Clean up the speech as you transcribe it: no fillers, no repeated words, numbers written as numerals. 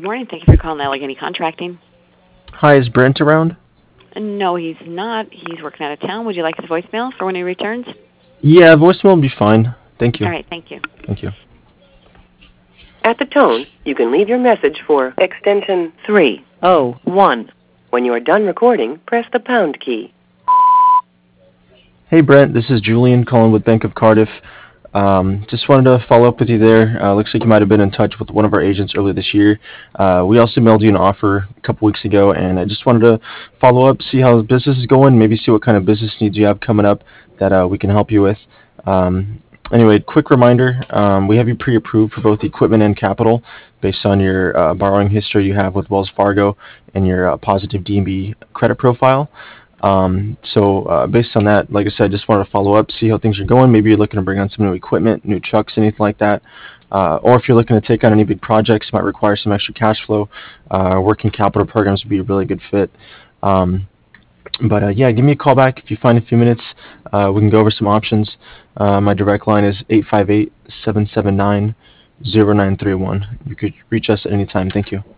morning. Thank you for calling Allegheny Contracting. Hi, is Brent around? No, he's not. He's working out of town. Would you like his voicemail for when he returns? Yeah, voicemail will be fine. Thank All you. right, thank you. Thank you. At the tone, you can leave your message for extension 301. When you are done recording, press the pound key. Hey, Brent, this is Julian calling with Bank of Cardiff. Just wanted to follow up with you there. Looks like you might have been in touch with one of our agents earlier this year. We also mailed you an offer a couple weeks ago, and I just wanted to follow up, see how the business is going, maybe see what kind of business needs you have coming up that we can help you with. Anyway, quick reminder, we have you pre-approved for both equipment and capital based on your borrowing history you have with Wells Fargo and your positive D&B credit profile. So based on that, like I said, just wanted to follow up, see how things are going. Maybe you're looking to bring on some new equipment, new trucks, anything like that. Or if you're looking to take on any big projects, might require some extra cash flow. Working capital programs would be a really good fit. But yeah, give me a call back if you find a few minutes. We can go over some options. My direct line is 858-779-0931. You could reach us at any time. Thank you.